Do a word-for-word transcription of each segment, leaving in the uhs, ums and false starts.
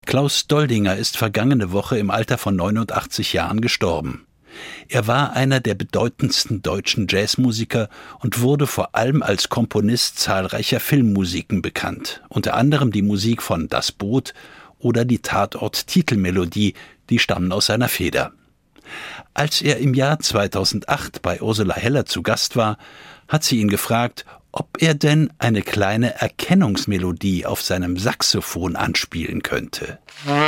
Klaus Doldinger ist vergangene Woche im Alter von neunundachtzig Jahren gestorben. Er war einer der bedeutendsten deutschen Jazzmusiker und wurde vor allem als Komponist zahlreicher Filmmusiken bekannt, unter anderem die Musik von Das Boot oder die Tatort-Titelmelodie, die stammen aus seiner Feder. Als er im Jahr zweitausendacht bei Ursula Heller zu Gast war, hat sie ihn gefragt, ob er denn eine kleine Erkennungsmelodie auf seinem Saxophon anspielen könnte.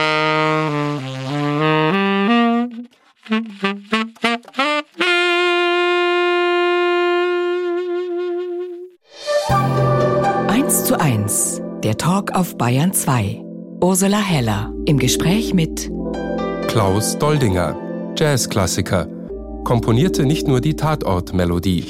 Eins zu eins, der Talk auf Bayern zwei. Ursula Heller im Gespräch mit Klaus Doldinger, Jazzklassiker, komponierte nicht nur die Tatort-Melodie,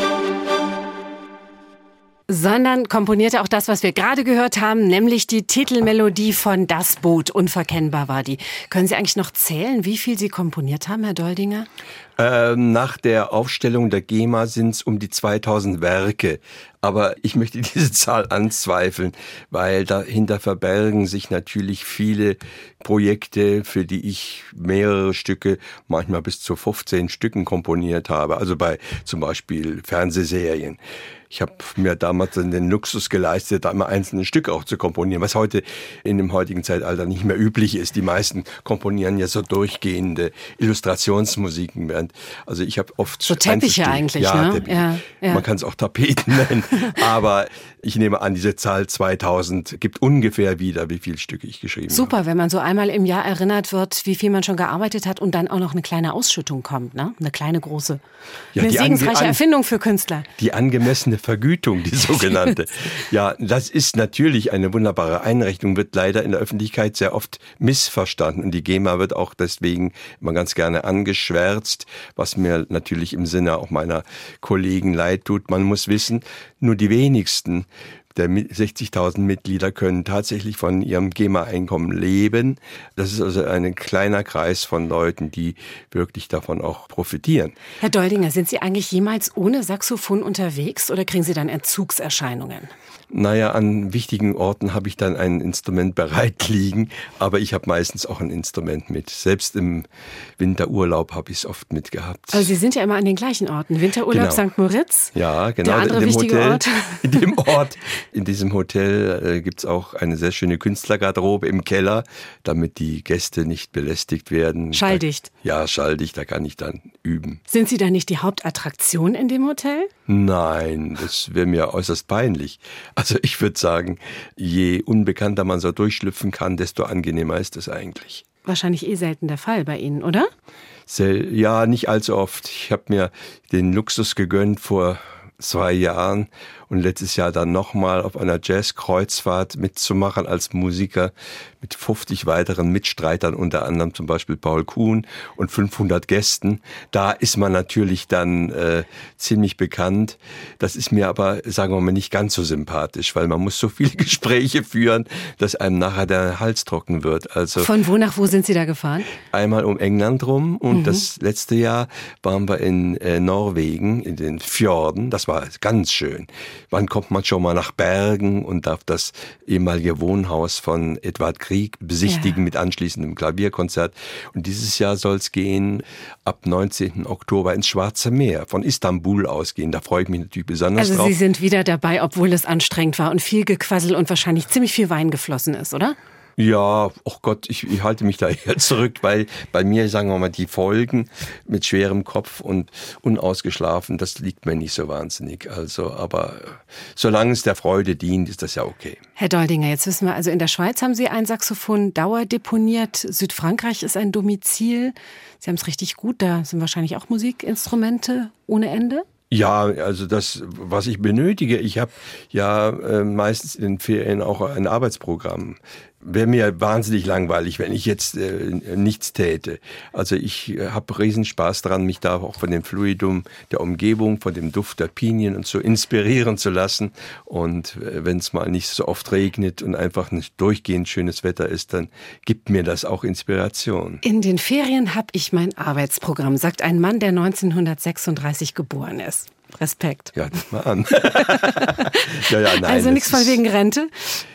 sondern komponierte auch das, was wir gerade gehört haben, nämlich die Titelmelodie von Das Boot. Unverkennbar war die. Können Sie eigentlich noch zählen, wie viel Sie komponiert haben, Herr Doldinger? Ähm, nach der Aufstellung der GEMA sind es um die zweitausend Werke. Aber ich möchte diese Zahl anzweifeln, weil dahinter verbergen sich natürlich viele Projekte, für die ich mehrere Stücke, manchmal bis zu fünfzehn Stücken komponiert habe. Also bei zum Beispiel Fernsehserien. Ich habe mir damals den Luxus geleistet, da immer einzelne Stücke auch zu komponieren, was heute in dem heutigen Zeitalter nicht mehr üblich ist. Die meisten komponieren ja so durchgehende Illustrationsmusiken. Während, also ich habe oft so Teppiche eigentlich, ja, ne? Teppiche. Ja, ja. Man kann es auch Tapeten nennen. Aber ich nehme an, diese Zahl zweitausend gibt ungefähr wieder, wie viele Stücke ich geschrieben Super, habe. Wenn man so einmal im Jahr erinnert wird, wie viel man schon gearbeitet hat und dann auch noch eine kleine Ausschüttung kommt, ne? Eine kleine, große. Ja, eine die segensreiche ange- Erfindung für Künstler. Die angemessene Vergütung, die sogenannte. Ja, das ist natürlich eine wunderbare Einrichtung, wird leider in der Öffentlichkeit sehr oft missverstanden. Und die GEMA wird auch deswegen immer ganz gerne angeschwärzt, was mir natürlich im Sinne auch meiner Kollegen leid tut. Man muss wissen, nur die wenigsten der sechzigtausend Mitglieder können tatsächlich von ihrem GEMA-Einkommen leben. Das ist also ein kleiner Kreis von Leuten, die wirklich davon auch profitieren. Herr Doldinger, sind Sie eigentlich jemals ohne Saxophon unterwegs oder kriegen Sie dann Entzugserscheinungen? Naja, an wichtigen Orten habe ich dann ein Instrument bereit liegen, aber ich habe meistens auch ein Instrument mit. Selbst im Winterurlaub habe ich es oft mitgehabt. Also Sie sind ja immer an den gleichen Orten. Winterurlaub Genau. Sankt Moritz. Ja, genau. Der andere in dem wichtige Hotel, Ort. In dem Ort, in diesem Hotel äh, gibt es auch eine sehr schöne Künstlergarderobe im Keller, damit die Gäste nicht belästigt werden. Schalldicht. Da, ja, schalldicht, da kann ich dann üben. Sind Sie da nicht die Hauptattraktion in dem Hotel? Nein, das wäre mir äußerst peinlich. Also ich würde sagen, je unbekannter man so durchschlüpfen kann, desto angenehmer ist es eigentlich. Wahrscheinlich eh selten der Fall bei Ihnen, oder? Sel- ja, nicht allzu oft. Ich habe mir den Luxus gegönnt vor zwei Jahren und letztes Jahr dann nochmal auf einer Jazz-Kreuzfahrt mitzumachen als Musiker mit fünfzig weiteren Mitstreitern, unter anderem zum Beispiel Paul Kuhn und fünfhundert Gästen. Da ist man natürlich dann äh, ziemlich bekannt. Das ist mir aber, sagen wir mal, nicht ganz so sympathisch, weil man muss so viele Gespräche führen, dass einem nachher der Hals trocken wird. Also von wo nach wo sind Sie da gefahren? Einmal um England rum und Mhm. das letzte Jahr waren wir in äh, Norwegen, in den Fjorden. Das war ganz schön. Wann kommt man schon mal nach Bergen und darf das ehemalige Wohnhaus von Edvard Grieg besichtigen, ja, mit anschließendem Klavierkonzert. Und dieses Jahr soll es gehen ab neunzehnten Oktober ins Schwarze Meer, von Istanbul ausgehen. Da freue ich mich natürlich besonders also drauf. Sie sind wieder dabei, obwohl es anstrengend war und viel Gequassel und wahrscheinlich ziemlich viel Wein geflossen ist, oder? Ja, oh Gott, ich, ich halte mich da eher zurück, weil bei mir, sagen wir mal, die Folgen mit schwerem Kopf und unausgeschlafen, das liegt mir nicht so wahnsinnig. Also, aber solange es der Freude dient, ist das ja okay. Herr Doldinger, jetzt wissen wir, also in der Schweiz haben Sie ein Saxophon dauerdeponiert, Südfrankreich ist ein Domizil. Sie haben es richtig gut, da sind wahrscheinlich auch Musikinstrumente ohne Ende? Ja, also das, was ich benötige, ich habe ja äh, meistens in den Ferien auch ein Arbeitsprogramm. Wäre mir wahnsinnig langweilig, wenn ich jetzt äh, nichts täte. Also ich äh, habe riesen Spaß daran, mich da auch von dem Fluidum der Umgebung, von dem Duft der Pinien und so inspirieren zu lassen. Und äh, wenn es mal nicht so oft regnet und einfach nicht durchgehend schönes Wetter ist, dann gibt mir das auch Inspiration. In den Ferien habe ich mein Arbeitsprogramm, sagt ein Mann, der neunzehnhundertsechsunddreißig geboren ist. Respekt. Ja, mal an. ja, ja, nein, also nichts von wegen Rente?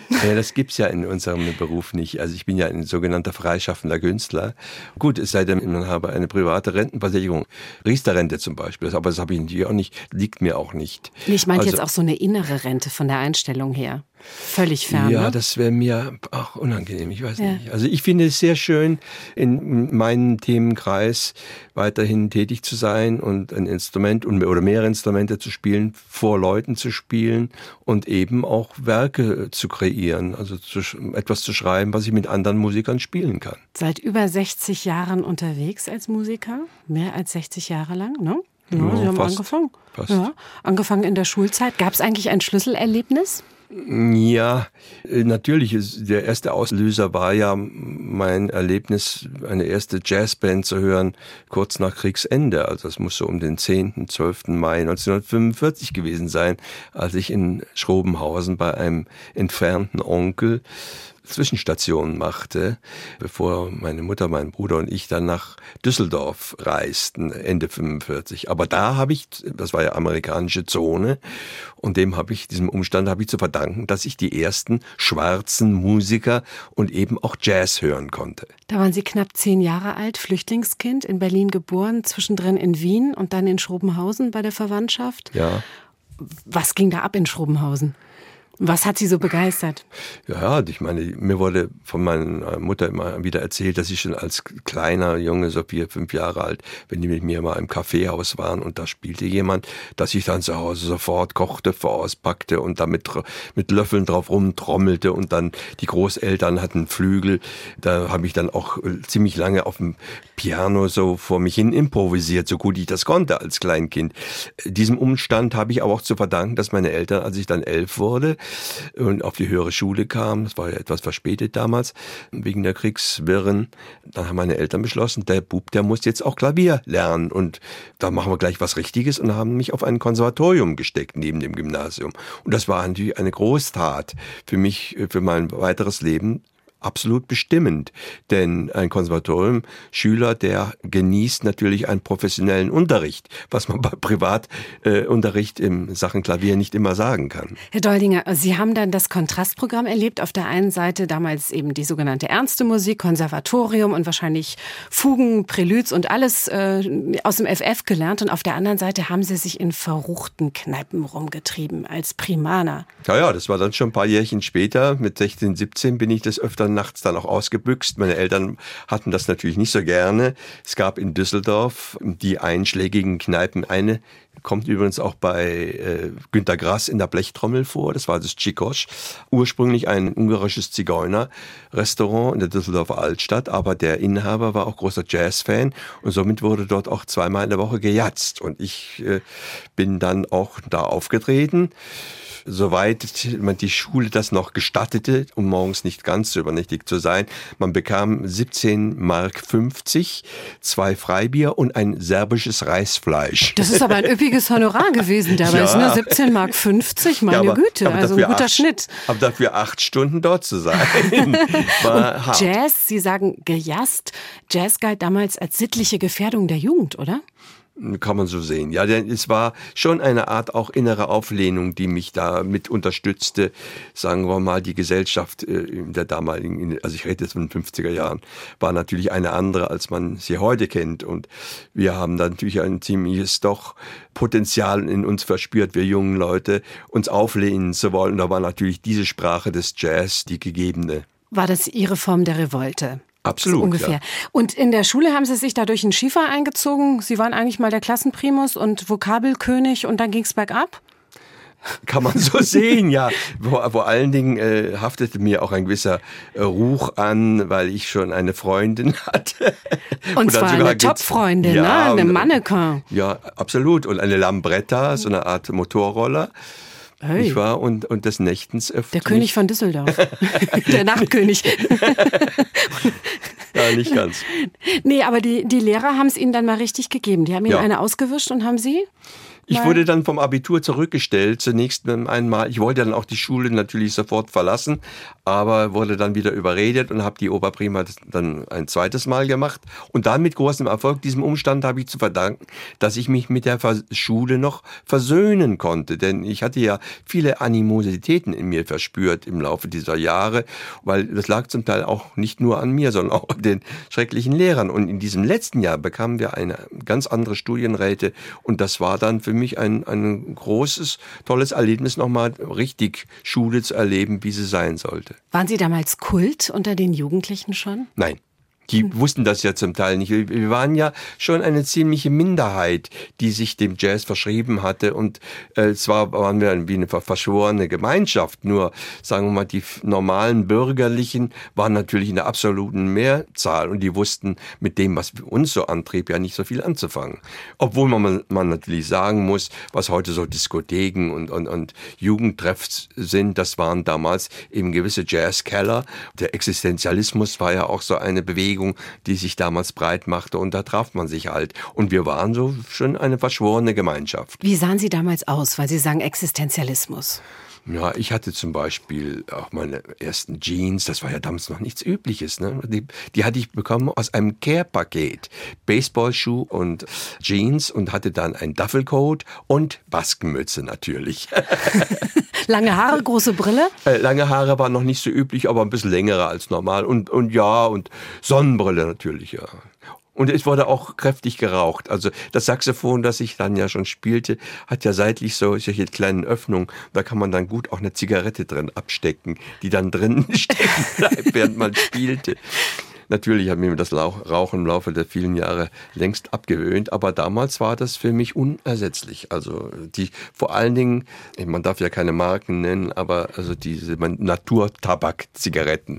Ja, das gibt's ja in unserem Beruf nicht. Also ich bin ja ein sogenannter freischaffender Künstler. Gut, es sei denn, man habe eine private Rentenversicherung. Riester-Rente zum Beispiel. Aber das habe ich natürlich auch nicht, liegt mir auch nicht. Ich meinte also, jetzt auch so eine innere Rente von der Einstellung her. Völlig fern. Ja, ne? das wäre mir auch unangenehm, ich weiß ja. nicht. Also ich finde es sehr schön, in meinem Themenkreis weiterhin tätig zu sein und ein Instrument oder mehrere Instrumente zu spielen, vor Leuten zu spielen und eben auch Werke zu kreieren, also zu, etwas zu schreiben, was ich mit anderen Musikern spielen kann. Seit über sechzig Jahren unterwegs als Musiker, mehr als sechzig Jahre lang, ne? Ja, ja, Sie haben fast, angefangen. Fast. Ja, angefangen in der Schulzeit. Gab es eigentlich ein Schlüsselerlebnis? Ja, natürlich. Der erste Auslöser war ja mein Erlebnis, eine erste Jazzband zu hören, kurz nach Kriegsende. Also es muss so um den zehnten, zwölften Mai neunzehnhundertfünfundvierzig gewesen sein, als ich in Schrobenhausen bei einem entfernten Onkel Zwischenstationen machte, bevor meine Mutter, mein Bruder und ich dann nach Düsseldorf reisten, Ende fünfundvierzig. Aber da habe ich, das war ja amerikanische Zone, und dem habe ich, diesem Umstand habe ich zu verdanken, dass ich die ersten schwarzen Musiker und eben auch Jazz hören konnte. Da waren Sie knapp zehn Jahre alt, Flüchtlingskind, in Berlin geboren, zwischendrin in Wien und dann in Schrobenhausen bei der Verwandtschaft. Ja. Was ging da ab in Schrobenhausen? Was hat Sie so begeistert? Ja, ich meine, mir wurde von meiner Mutter immer wieder erzählt, dass ich schon als kleiner Junge, so vier, fünf Jahre alt, wenn die mit mir mal im Kaffeehaus waren und da spielte jemand, dass ich dann zu Hause sofort Kochtöpfe auspackte und damit mit Löffeln drauf rumtrommelte und dann die Großeltern hatten Flügel. Da habe ich dann auch ziemlich lange auf dem Piano so vor mich hin improvisiert, so gut ich das konnte als Kleinkind. Diesem Umstand habe ich aber auch zu verdanken, dass meine Eltern, als ich dann elf wurde, und auf die höhere Schule kam, das war ja etwas verspätet damals, wegen der Kriegswirren, dann haben meine Eltern beschlossen, der Bub, der muss jetzt auch Klavier lernen und da machen wir gleich was Richtiges und haben mich auf ein Konservatorium gesteckt neben dem Gymnasium. Und das war natürlich eine Großtat für mich, für mein weiteres Leben. Absolut bestimmend, denn ein Konservatorium-Schüler, der genießt natürlich einen professionellen Unterricht, was man bei Privatunterricht äh, in Sachen Klavier nicht immer sagen kann. Herr Doldinger, Sie haben dann das Kontrastprogramm erlebt. Auf der einen Seite damals eben die sogenannte ernste Musik, Konservatorium und wahrscheinlich Fugen, Prälüds und alles äh, aus dem F F gelernt. Und auf der anderen Seite haben Sie sich in verruchten Kneipen rumgetrieben als Primaner. Ja, ja, das war dann schon ein paar Jährchen später. Mit sechzehn, siebzehn bin ich das öfter nachts dann auch ausgebüxt. Meine Eltern hatten das natürlich nicht so gerne. Es gab in Düsseldorf die einschlägigen Kneipen. Eine kommt übrigens auch bei äh, Günter Grass in der Blechtrommel vor. Das war das Tschikosch. Ursprünglich ein ungarisches Zigeuner-Restaurant in der Düsseldorfer Altstadt. Aber der Inhaber war auch großer Jazz-Fan. Und somit wurde dort auch zweimal in der Woche gejatzt. Und ich äh, bin dann auch da aufgetreten. Soweit man die Schule das noch gestattete, um morgens nicht ganz so übernächtig zu sein. Man bekam siebzehn Mark fünfzig, zwei Freibier und ein serbisches Reisfleisch. Das ist aber ein üppiges Honorar gewesen damals, ja. Ne? siebzehn Mark fünfzig, meine ja, aber, Güte, aber also ein guter acht, Schnitt. Aber dafür acht Stunden dort zu sein, war und hart. Jazz, Sie sagen gejazzt, Jazz galt damals als sittliche Gefährdung der Jugend, oder? Kann man so sehen. Ja, denn es war schon eine Art auch innere Auflehnung, die mich da mit unterstützte. Sagen wir mal, die Gesellschaft in der damaligen, also ich rede jetzt von den fünfziger Jahren, war natürlich eine andere, als man sie heute kennt. Und wir haben da natürlich ein ziemliches doch Potenzial in uns verspürt, wir jungen Leute, uns auflehnen zu wollen. Da war natürlich diese Sprache des Jazz die gegebene. War das Ihre Form der Revolte? Absolut, so ungefähr. Ja. Und in der Schule haben Sie sich da durch einen Schiefer eingezogen. Sie waren eigentlich mal der Klassenprimus und Vokabelkönig und dann ging's bergab? Kann man so sehen, ja. Vor, vor allen Dingen äh, haftete mir auch ein gewisser äh, Ruch an, weil ich schon eine Freundin hatte. Und, und zwar eine Top-Freundin, ja, ne? Eine Mannequin. Ja, absolut. Und eine Lambretta, so eine Art Motorroller. Hey. Ich war und, und des Nächtens öfter. Der König von Düsseldorf. Der Nachtkönig. Ja, nicht ganz. Nee, aber die, die Lehrer haben es Ihnen dann mal richtig gegeben. Die haben Ihnen ja. eine ausgewischt und haben Sie? Ich wurde dann vom Abitur zurückgestellt, zunächst einmal. Ich wollte dann auch die Schule natürlich sofort verlassen, aber wurde dann wieder überredet und habe die Oberprima dann ein zweites Mal gemacht. Und dann mit großem Erfolg, diesem Umstand habe ich zu verdanken, dass ich mich mit der Schule noch versöhnen konnte. Denn ich hatte ja viele Animositäten in mir verspürt im Laufe dieser Jahre, weil das lag zum Teil auch nicht nur an mir, sondern auch an den schrecklichen Lehrern. Und in diesem letzten Jahr bekamen wir eine ganz andere Studienräte und das war dann für mich ein, ein großes, tolles Erlebnis, nochmal richtig Schule zu erleben, wie sie sein sollte. Waren Sie damals Kult unter den Jugendlichen schon? Nein. Die wussten das ja zum Teil nicht. Wir waren ja schon eine ziemliche Minderheit, die sich dem Jazz verschrieben hatte. Und äh, zwar waren wir wie eine verschworene Gemeinschaft, nur sagen wir mal, die normalen Bürgerlichen waren natürlich in der absoluten Mehrzahl und die wussten mit dem, was uns so antrieb, ja nicht so viel anzufangen. Obwohl man, man natürlich sagen muss, was heute so Diskotheken und, und, und Jugendtreffs sind, das waren damals eben gewisse Jazzkeller. Der Existenzialismus war ja auch so eine Bewegung, die sich damals breit machte und da traf man sich halt. Und wir waren so schon eine verschworene Gemeinschaft. Wie sahen Sie damals aus, weil Sie sagen Existenzialismus? Ja, ich hatte zum Beispiel auch meine ersten Jeans, das war ja damals noch nichts Übliches, ne? Die, die hatte ich bekommen aus einem Care-Paket. Baseballschuh und Jeans und hatte dann ein Duffelcoat und Baskenmütze natürlich. Lange Haare, große Brille? Äh, lange Haare waren noch nicht so üblich, aber ein bisschen längere als normal. Und, und ja, und Sonnenbrille natürlich, ja. Und es wurde auch kräftig geraucht. Also das Saxophon, das ich dann ja schon spielte, hat ja seitlich so solche kleinen Öffnungen. Da kann man dann gut auch eine Zigarette drin abstecken, die dann drinnen stecken bleibt, während man spielte. Natürlich habe ich mir das Rauchen im Laufe der vielen Jahre längst abgewöhnt, aber damals war das für mich unersetzlich. Also die vor allen Dingen, man darf ja keine Marken nennen, aber also diese Naturtabak-Zigaretten.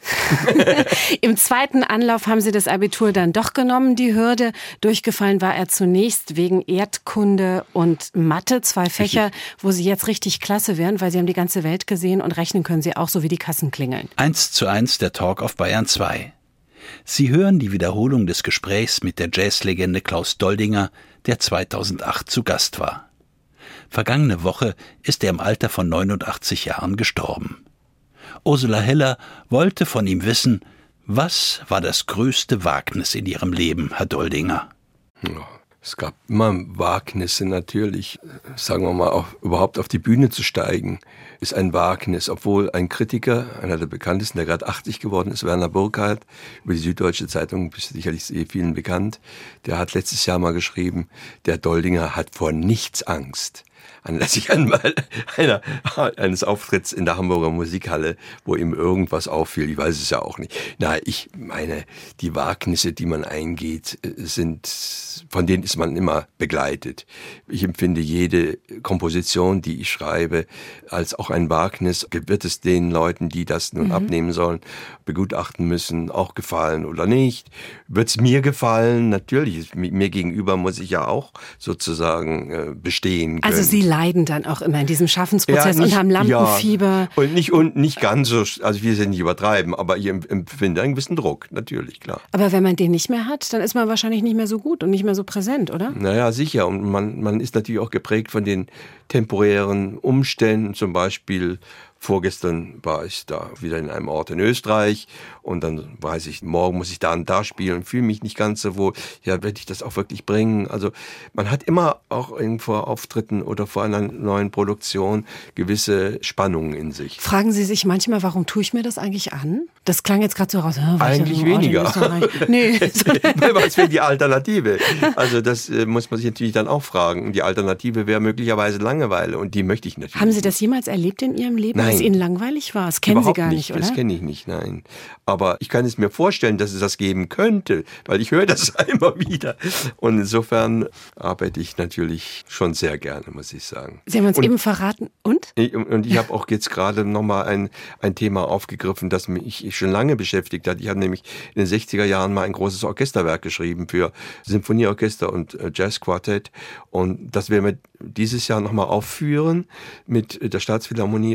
Im zweiten Anlauf haben Sie das Abitur dann doch genommen, die Hürde. Durchgefallen war er zunächst wegen Erdkunde und Mathe, zwei Fächer, wo Sie jetzt richtig klasse wären, weil Sie haben die ganze Welt gesehen und rechnen können Sie auch, so wie die Kassen klingeln. Eins zu eins der Talk auf Bayern zwei. Sie hören die Wiederholung des Gesprächs mit der Jazzlegende Klaus Doldinger, der zweitausendacht zu Gast war. Vergangene Woche ist er im Alter von neunundachtzig Jahren gestorben. Ursula Heller wollte von ihm wissen, was war das größte Wagnis in Ihrem Leben, Herr Doldinger? Ja, es gab immer Wagnisse natürlich. Sagen wir mal, auch überhaupt auf die Bühne zu steigen, ist ein Wagnis. Obwohl ein Kritiker, einer der bekanntesten, der gerade achtzig geworden ist, Werner Burkhardt, über die Süddeutsche Zeitung, ist sicherlich sehr vielen bekannt, der hat letztes Jahr mal geschrieben, der Doldinger hat vor nichts Angst. Anlässlich einmal einer, eines Auftritts in der Hamburger Musikhalle, wo ihm irgendwas auffiel, ich weiß es ja auch nicht. Na, ich meine, die Wagnisse, die man eingeht, sind, von denen ist man immer begleitet. Ich empfinde jede Komposition, die ich schreibe, als auch ein Wagnis. Wird es den Leuten, die das nun mhm. abnehmen sollen, begutachten müssen, auch gefallen oder nicht? Wird es mir gefallen? Natürlich, mir gegenüber muss ich ja auch sozusagen bestehen können. Also Sie leiden dann auch immer in diesem Schaffensprozess ja, nicht, und haben Lampenfieber. Ja, und nicht und nicht ganz so, also wir sind nicht übertreiben, aber ich empfinde einen gewissen Druck, natürlich, klar. Aber wenn man den nicht mehr hat, dann ist man wahrscheinlich nicht mehr so gut und nicht mehr so präsent, oder? Naja, sicher. Und man, man ist natürlich auch geprägt von den temporären Umständen, zum Beispiel vorgestern war ich da wieder in einem Ort in Österreich und dann weiß ich, morgen muss ich da und da spielen und fühle mich nicht ganz so wohl. Ja, werde ich das auch wirklich bringen? Also man hat immer auch vor Auftritten oder vor einer neuen Produktion gewisse Spannungen in sich. Fragen Sie sich manchmal, warum tue ich mir das eigentlich an? Das klang jetzt gerade so raus. Oh, eigentlich weniger. Nee. Was wäre die Alternative? Also das äh, muss man sich natürlich dann auch fragen. Die Alternative wäre möglicherweise Langeweile und die möchte ich natürlich. Haben Sie das jemals erlebt in Ihrem Leben? Nein. Dass Ihnen langweilig war? Das kennen Überhaupt Sie gar nicht, nicht, oder? Das kenne ich nicht, nein. Aber ich kann es mir vorstellen, dass es das geben könnte, weil ich höre das immer wieder. Und insofern arbeite ich natürlich schon sehr gerne, muss ich sagen. Sie haben uns und, eben verraten. Und? Ich, und ich habe auch jetzt gerade nochmal ein, ein Thema aufgegriffen, das mich schon lange beschäftigt hat. Ich habe nämlich in den sechziger Jahren mal ein großes Orchesterwerk geschrieben für Symphonieorchester und Jazzquartett. Und das werden wir dieses Jahr nochmal aufführen mit der Staatsphilharmonie aus Kaiserslautern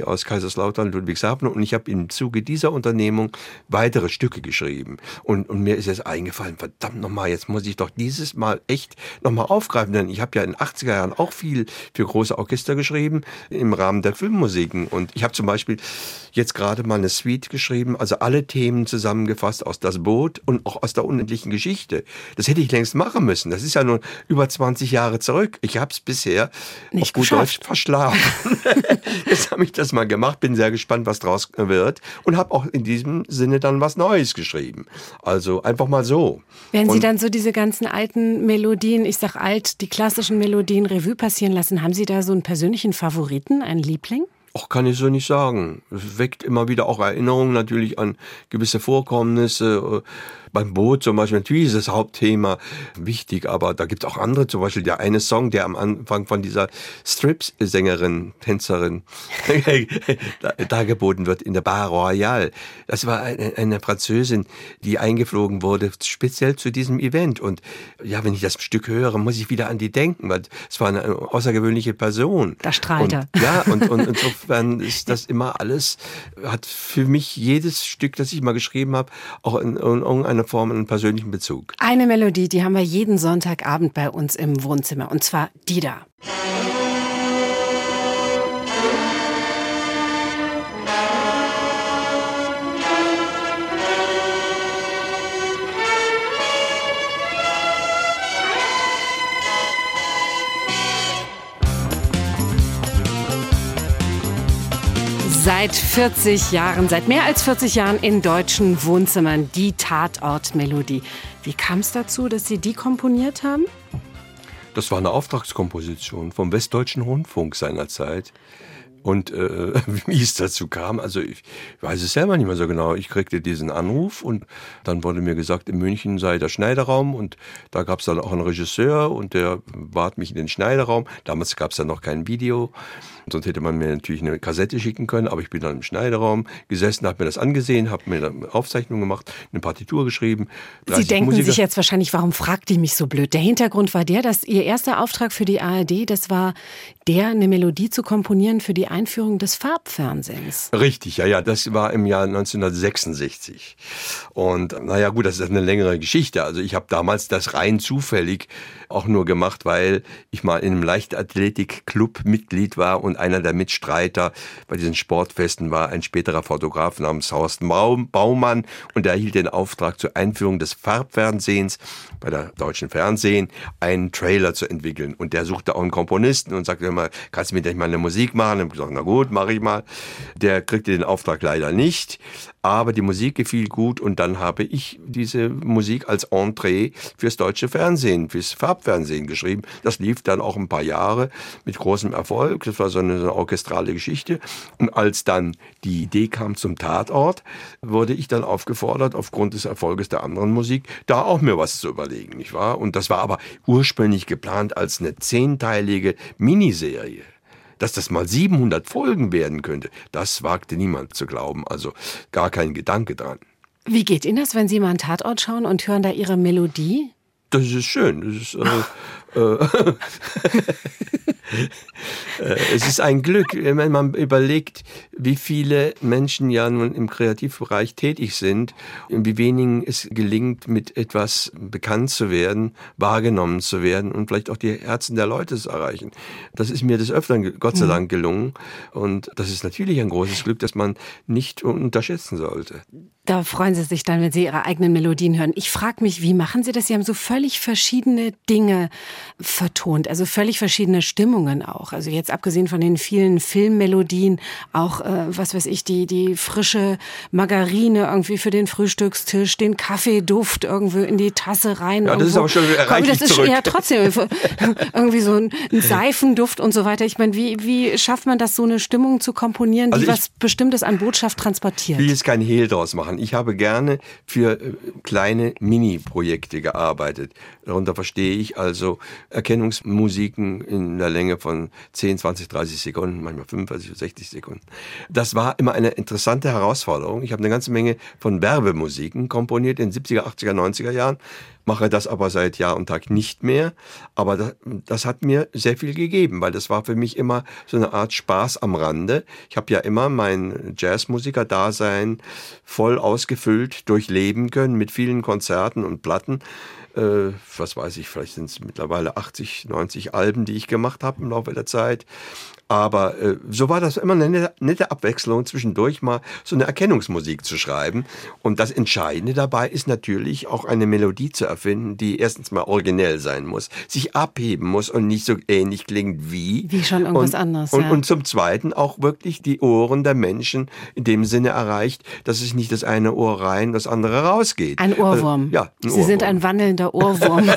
Kaiserslautern, Ludwigshafen, und ich habe im Zuge dieser Unternehmung weitere Stücke geschrieben. Und, und mir ist jetzt eingefallen, verdammt nochmal, jetzt muss ich doch dieses Mal echt nochmal aufgreifen, denn ich habe ja in den achtziger Jahren auch viel für große Orchester geschrieben im Rahmen der Filmmusiken. Und ich habe zum Beispiel jetzt gerade mal eine Suite geschrieben, also alle Themen zusammengefasst aus Das Boot und auch aus der unendlichen Geschichte. Das hätte ich längst machen müssen. Das ist ja nun über zwanzig Jahre zurück. Ich habe es bisher nicht auf gut Deutsch verschlafen. Jetzt habe ich das mal gemacht, bin sehr gespannt, was draus wird und habe auch in diesem Sinne dann was Neues geschrieben. Also einfach mal so. Wenn Sie und dann so diese ganzen alten Melodien, ich sag alt, die klassischen Melodien Revue passieren lassen, haben Sie da so einen persönlichen Favoriten, einen Liebling? Auch kann ich so nicht sagen. Es weckt immer wieder auch Erinnerungen natürlich an gewisse Vorkommnisse. Beim Boot zum Beispiel, natürlich ist das Hauptthema wichtig, aber da gibt es auch andere, zum Beispiel der eine Song, der am Anfang von dieser Strips-Sängerin, Tänzerin dargeboten wird in der Bar Royale. Das war eine, eine Französin, die eingeflogen wurde, speziell zu diesem Event. Und ja, wenn ich das Stück höre, muss ich wieder an die denken, weil es war eine außergewöhnliche Person. Da strahlt er. Und, ja, und, und insofern ist das immer alles, hat für mich jedes Stück, das ich mal geschrieben habe, auch in irgendeiner Form einen persönlichen Bezug. Eine Melodie, die haben wir jeden Sonntagabend bei uns im Wohnzimmer, und zwar die da. Seit vierzig Jahren, seit mehr als vierzig Jahren in deutschen Wohnzimmern die Tatort-Melodie. Wie kam es dazu, dass Sie die komponiert haben? Das war eine Auftragskomposition vom Westdeutschen Rundfunk seinerzeit. Und äh, wie es dazu kam, also ich weiß es selber nicht mehr so genau. Ich kriegte diesen Anruf und dann wurde mir gesagt, in München sei der Schneideraum und da gab es dann auch einen Regisseur und der bat mich in den Schneideraum. Damals gab es dann noch kein Video, sonst hätte man mir natürlich eine Kassette schicken können, aber ich bin dann im Schneideraum gesessen, habe mir das angesehen, habe mir eine Aufzeichnung gemacht, eine Partitur geschrieben. Sie denken Musiker. sich jetzt wahrscheinlich, warum fragt die mich so blöd? Der Hintergrund war der, dass Ihr erster Auftrag für die A R D, das war der, eine Melodie zu komponieren für die Einführung des Farbfernsehens. Richtig, ja, ja, das war im Jahr neunzehnhundertsechsundsechzig. Und naja gut, das ist eine längere Geschichte. Also ich habe damals das rein zufällig auch nur gemacht, weil ich mal in einem Leichtathletik-Club Mitglied war und einer der Mitstreiter bei diesen Sportfesten war ein späterer Fotograf namens Horst Baumann und der erhielt den Auftrag zur Einführung des Farbfernsehens bei der Deutschen Fernsehen, einen Trailer zu entwickeln. Und der suchte auch einen Komponisten und sagte immer, kannst du mir denn mal eine Musik machen? Und ich gesagt, na gut, mache ich mal. Der kriegte den Auftrag leider nicht, aber die Musik gefiel gut und dann habe ich diese Musik als Entree fürs deutsche Fernsehen, fürs Farbfernsehen geschrieben. Das lief dann auch ein paar Jahre mit großem Erfolg. Das war so eine, so eine orchestrale Geschichte. Und als dann die Idee kam zum Tatort, wurde ich dann aufgefordert, aufgrund des Erfolges der anderen Musik, da auch mir was zu überlegen, nicht wahr? Und das war aber ursprünglich geplant als eine zehnteilige Miniserie. Dass das mal siebenhundert Folgen werden könnte, das wagte niemand zu glauben. Also gar kein Gedanke dran. Wie geht Ihnen das, wenn Sie mal einen Tatort schauen und hören da Ihre Melodie? Das ist schön. Das ist, äh, äh, es ist ein Glück, wenn man überlegt, wie viele Menschen ja nun im Kreativbereich tätig sind, wie wenigen es gelingt, mit etwas bekannt zu werden, wahrgenommen zu werden und vielleicht auch die Herzen der Leute zu erreichen. Das ist mir des Öfteren Gott sei Dank gelungen und das ist natürlich ein großes Glück, das man nicht unterschätzen sollte. Da freuen Sie sich dann, wenn Sie Ihre eigenen Melodien hören. Ich frage mich, wie machen Sie das? Sie haben so völlig verschiedene Dinge vertont, also völlig verschiedene Stimmungen auch. Also jetzt abgesehen von den vielen Filmmelodien, auch, äh, was weiß ich, die, die frische Margarine irgendwie für den Frühstückstisch, den Kaffeeduft irgendwo in die Tasse rein. Ja, irgendwo. das ist aber schon reichlich das ist zurück. Ja trotzdem irgendwie so ein, ein Seifenduft und so weiter. Ich meine, wie, wie schafft man das, so eine Stimmung zu komponieren, die also ich, was Bestimmtes an Botschaft transportiert? Ich will jetzt kein Hehl draus machen. Ich habe gerne für kleine Mini-Projekte gearbeitet. Darunter verstehe ich also Erkennungsmusiken in der Länge von zehn, zwanzig, dreißig Sekunden, manchmal fünfundvierzig, sechzig Sekunden. Das war immer eine interessante Herausforderung. Ich habe eine ganze Menge von Werbemusiken komponiert in den siebziger, achtziger, neunziger Jahren. mache das aber seit Jahr und Tag nicht mehr. Aber das, das hat mir sehr viel gegeben, weil das war für mich immer so eine Art Spaß am Rande. Ich habe ja immer mein Jazzmusiker-Dasein voll ausgefüllt durchleben können mit vielen Konzerten und Platten. Äh, was weiß ich, vielleicht sind es mittlerweile achtzig, neunzig Alben, die ich gemacht habe im Laufe der Zeit. Aber äh, so war das immer eine nette, nette Abwechslung, zwischendurch mal so eine Erkennungsmusik zu schreiben. Und das Entscheidende dabei ist natürlich auch eine Melodie zu erfinden, die erstens mal originell sein muss, sich abheben muss und nicht so ähnlich klingt wie. Wie schon irgendwas und, anderes, und, ja. Und zum Zweiten auch wirklich die Ohren der Menschen in dem Sinne erreicht, dass es nicht das eine Ohr rein, das andere rausgeht. Ein Ohrwurm. Also, ja, ein Sie Ohrwurm. sind ein wandelnder Ohrwurm.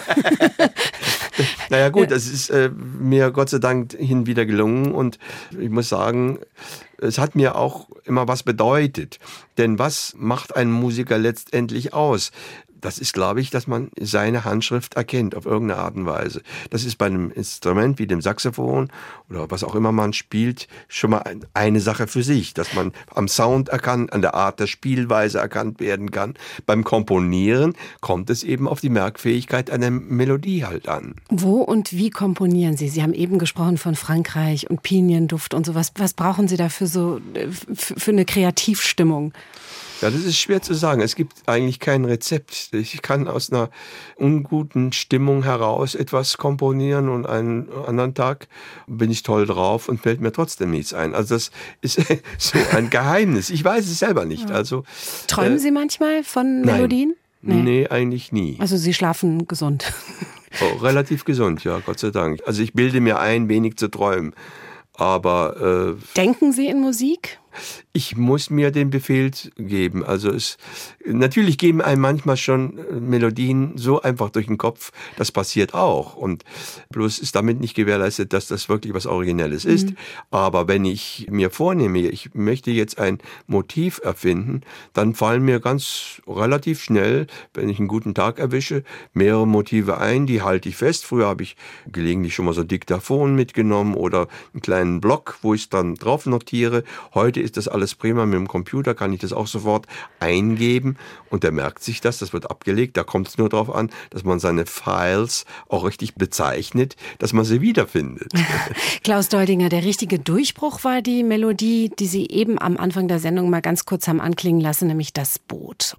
Naja gut, das ist äh, mir Gott sei Dank hin wieder gelungen und ich muss sagen, es hat mir auch immer was bedeutet. Denn was macht ein Musiker letztendlich aus? Das ist, glaube ich, dass man seine Handschrift erkennt auf irgendeine Art und Weise. Das ist bei einem Instrument wie dem Saxophon oder was auch immer man spielt schon mal eine Sache für sich, dass man am Sound erkannt, an der Art der Spielweise erkannt werden kann. Beim Komponieren kommt es eben auf die Merkfähigkeit einer Melodie halt an. Wo und wie komponieren Sie? Sie haben eben gesprochen von Frankreich und Pinienduft und sowas. Was brauchen Sie da für so für eine Kreativstimmung? Ja, das ist schwer zu sagen. Es gibt eigentlich kein Rezept. Ich kann aus einer unguten Stimmung heraus etwas komponieren und einen anderen Tag bin ich toll drauf und fällt mir trotzdem nichts ein. Also das ist so ein Geheimnis. Ich weiß es selber nicht. Also Träumen äh, Sie manchmal von Melodien? Nein. Nee. nee, eigentlich nie. Also Sie schlafen gesund? Oh, relativ gesund, ja, Gott sei Dank. Also ich bilde mir ein, wenig zu träumen. Aber äh, denken Sie in Musik? Ich muss mir den Befehl geben. Also es natürlich geben einem manchmal schon Melodien so einfach durch den Kopf. Das passiert auch. Und bloß ist damit nicht gewährleistet, dass das wirklich was Originelles ist. Mhm. Aber wenn ich mir vornehme, ich möchte jetzt ein Motiv erfinden, dann fallen mir ganz relativ schnell, wenn ich einen guten Tag erwische, mehrere Motive ein. Die halte ich fest. Früher habe ich gelegentlich schon mal so Diktaphon mitgenommen oder einen kleinen Block, wo ich es dann drauf notiere. Heute ist das alles prima mit dem Computer, kann ich das auch sofort eingeben und der merkt sich das, das wird abgelegt. Da kommt es nur darauf an, dass man seine Files auch richtig bezeichnet, dass man sie wiederfindet. Klaus Doldinger, der richtige Durchbruch war die Melodie, die Sie eben am Anfang der Sendung mal ganz kurz haben anklingen lassen, nämlich das Boot.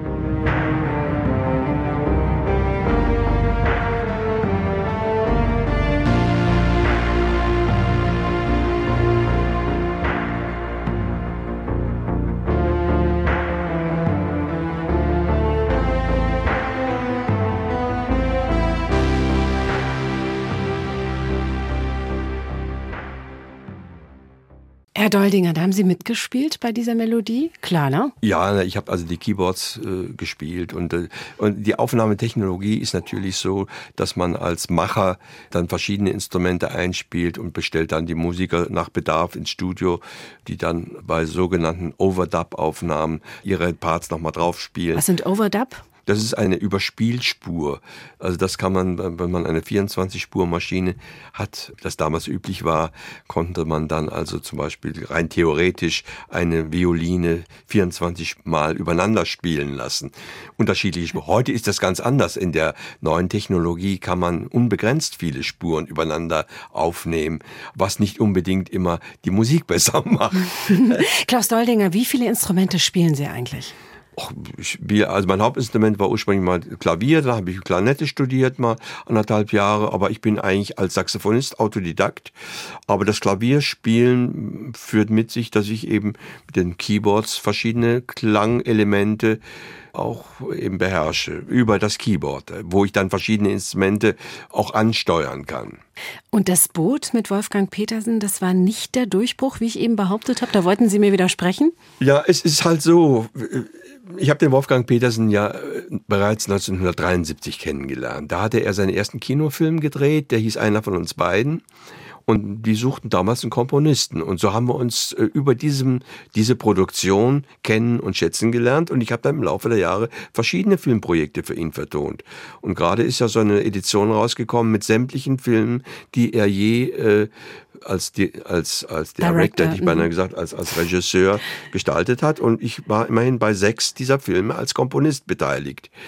Herr Doldinger, da haben Sie mitgespielt bei dieser Melodie? Klar, ne? Ja, ich habe also die Keyboards äh, gespielt und, äh, und die Aufnahmetechnologie ist natürlich so, dass man als Macher dann verschiedene Instrumente einspielt und bestellt dann die Musiker nach Bedarf ins Studio, die dann bei sogenannten Overdub-Aufnahmen ihre Parts nochmal draufspielen. Was sind Overdub? Das ist eine Überspielspur. Also das kann man, wenn man eine vierundzwanzig-Spur-Maschine hat, das damals üblich war, konnte man dann also zum Beispiel rein theoretisch eine Violine vierundzwanzig Mal übereinander spielen lassen. Unterschiedliche Spuren. Heute ist das ganz anders. In der neuen Technologie kann man unbegrenzt viele Spuren übereinander aufnehmen, was nicht unbedingt immer die Musik besser macht. Klaus Doldinger, wie viele Instrumente spielen Sie eigentlich? Ich, also mein Hauptinstrument war ursprünglich mal Klavier, dann habe ich Klarinette studiert, mal anderthalb Jahre, aber ich bin eigentlich als Saxophonist Autodidakt. Aber das Klavierspielen führt mit sich, dass ich eben mit den Keyboards verschiedene Klangelemente auch eben beherrsche, über das Keyboard, wo ich dann verschiedene Instrumente auch ansteuern kann. Und das Boot mit Wolfgang Petersen, das war nicht der Durchbruch, wie ich eben behauptet habe? Da wollten Sie mir widersprechen? Ja, es ist halt so, ich habe den Wolfgang Petersen ja bereits neunzehnhundertdreiundsiebzig kennengelernt. Da hatte er seinen ersten Kinofilm gedreht, der hieß Einer von uns beiden. Und die suchten damals einen Komponisten. Und so haben wir uns äh, über diesem, diese Produktion kennen und schätzen gelernt. Und ich habe dann im Laufe der Jahre verschiedene Filmprojekte für ihn vertont. Und gerade ist ja so eine Edition rausgekommen mit sämtlichen Filmen, die er je äh, als, die, als, als Director, Director hätte ich beinahe gesagt, als, als Regisseur gestaltet hat. Und ich war immerhin bei sechs dieser Filme als Komponist beteiligt.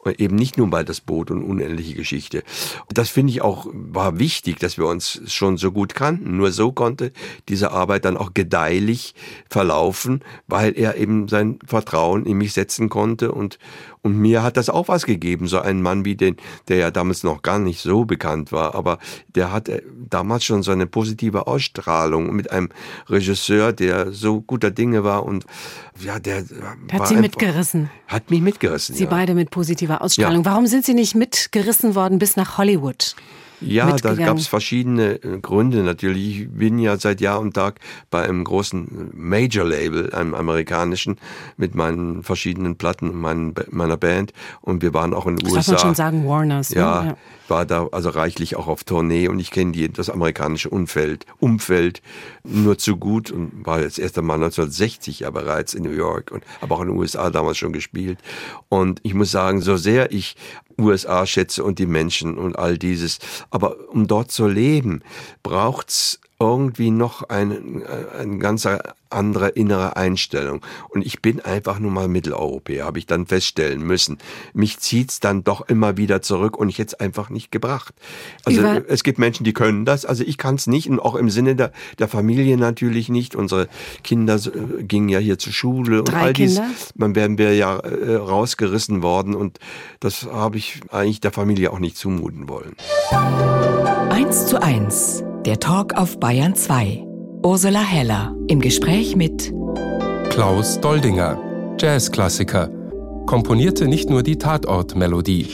Und eben nicht nur bei Das Boot und unendliche Geschichte. Das finde ich auch, war wichtig, dass wir uns schon so gut kannten. Nur so konnte diese Arbeit dann auch gedeihlich verlaufen, weil er eben sein Vertrauen in mich setzen konnte und Und mir hat das auch was gegeben, so ein Mann wie den, der ja damals noch gar nicht so bekannt war, aber der hatte damals schon so eine positive Ausstrahlung mit einem Regisseur, der so guter Dinge war und ja, der, der hat war Sie einfach, mitgerissen. Hat mich mitgerissen. Sie ja. beide mit positiver Ausstrahlung. Ja. Warum sind Sie nicht mitgerissen worden bis nach Hollywood? Ja, da gab es verschiedene Gründe natürlich. Ich bin ja seit Jahr und Tag bei einem großen Major-Label, einem amerikanischen, mit meinen verschiedenen Platten und meinen, meiner Band. Und wir waren auch in den U S A. Darf man schon sagen, Warners. Ne? Ja, ja, war da also reichlich auch auf Tournee und ich kenne die, das amerikanische Umfeld, Umfeld nur zu gut und war jetzt erst einmal neunzehnhundertsechzig ja bereits in New York und habe auch in den U S A damals schon gespielt. Und ich muss sagen, so sehr ich U S A schätze und die Menschen und all dieses, aber um dort zu leben, braucht's irgendwie noch eine, eine ganz andere innere Einstellung. Und ich bin einfach nur mal Mitteleuropäer, habe ich dann feststellen müssen. Mich zieht's dann doch immer wieder zurück und ich hätte es einfach nicht gebracht. Also Über es gibt Menschen, die können das, also ich kann es nicht und auch im Sinne der, der Familie natürlich nicht. Unsere Kinder äh, gingen ja hier zur Schule und Drei all dies. Kinder? Man wären wir ja äh, rausgerissen worden und das habe ich eigentlich der Familie auch nicht zumuten wollen. eins zu eins. Der Talk auf Bayern zwei. Ursula Heller im Gespräch mit Klaus Doldinger, Jazzklassiker, komponierte nicht nur die Tatort-Melodie,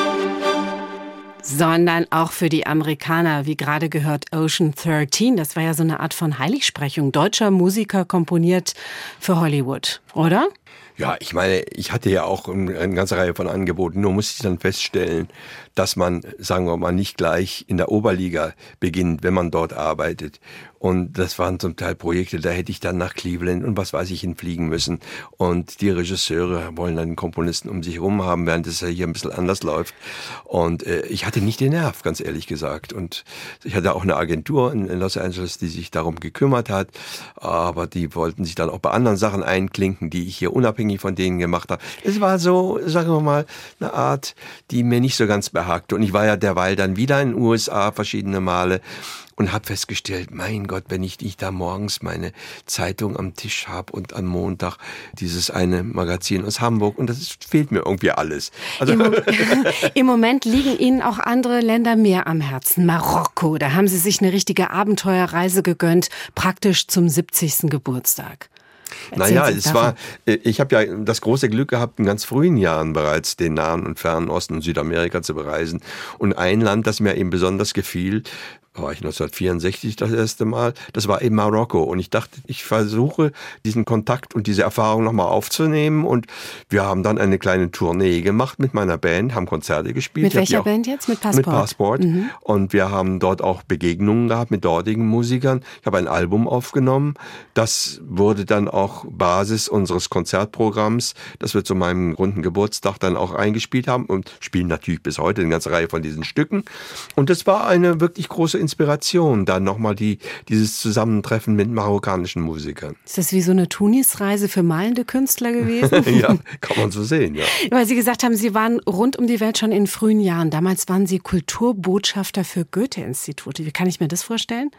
sondern auch für die Amerikaner, wie gerade gehört, Ocean dreizehn. Das war ja so eine Art von Heiligsprechung. Deutscher Musiker komponiert für Hollywood, oder? Ja, ich meine, ich hatte ja auch eine ganze Reihe von Angeboten, nur musste ich dann feststellen, dass man, sagen wir mal, nicht gleich in der Oberliga beginnt, wenn man dort arbeitet. Und das waren zum Teil Projekte, da hätte ich dann nach Cleveland und was weiß ich hinfliegen müssen. Und die Regisseure wollen dann den Komponisten um sich herum haben, während es ja hier ein bisschen anders läuft. Und äh, ich hatte nicht den Nerv, ganz ehrlich gesagt. Und ich hatte auch eine Agentur in, in Los Angeles, die sich darum gekümmert hat. Aber die wollten sich dann auch bei anderen Sachen einklinken, die ich hier unabhängig von denen gemacht habe. Es war so, sagen wir mal, eine Art, die mir nicht so ganz behagte. Und ich war ja derweil dann wieder in den U S A verschiedene Male. Und habe festgestellt, mein Gott, wenn ich nicht da morgens meine Zeitung am Tisch habe und am Montag dieses eine Magazin aus Hamburg und das ist, fehlt mir irgendwie alles. Also Im, Mo- Im Moment liegen Ihnen auch andere Länder mehr am Herzen. Marokko, da haben Sie sich eine richtige Abenteuerreise gegönnt, praktisch zum siebzigsten Geburtstag. Erzählen Naja, Sie es davon. war, ich habe ja das große Glück gehabt, in ganz frühen Jahren bereits den Nahen und Fernen Osten und Südamerika zu bereisen. Und ein Land, das mir eben besonders gefiel, war ich neunzehnhundertvierundsechzig das erste Mal, das war eben Marokko. Und ich dachte, ich versuche diesen Kontakt und diese Erfahrung nochmal aufzunehmen. Und wir haben dann eine kleine Tournee gemacht mit meiner Band, haben Konzerte gespielt. Mit welcher Band jetzt? Mit Passport? Mit Passport. Mhm. Und wir haben dort auch Begegnungen gehabt mit dortigen Musikern. Ich habe ein Album aufgenommen. Das wurde dann auch Basis unseres Konzertprogramms, das wir zu meinem runden Geburtstag dann auch eingespielt haben und spielen natürlich bis heute eine ganze Reihe von diesen Stücken. Und das war eine wirklich große Inspiration, dann nochmal die, dieses Zusammentreffen mit marokkanischen Musikern. Ist das wie so eine Tunis-Reise für malende Künstler gewesen? Ja, kann man so sehen, ja. Weil Sie gesagt haben, Sie waren rund um die Welt schon in frühen Jahren. Damals waren Sie Kulturbotschafter für Goethe-Institute. Wie kann ich mir das vorstellen?